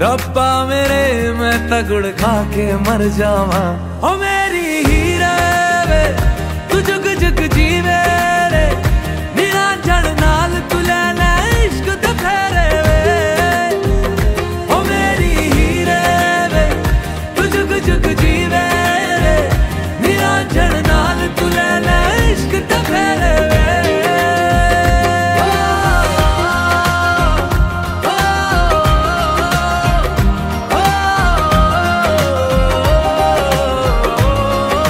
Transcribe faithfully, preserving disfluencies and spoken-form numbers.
रब्बा मेरे मैं तगड़ खा के मर जावा। ओ मेरी हीरे वे तू जुग जुग जी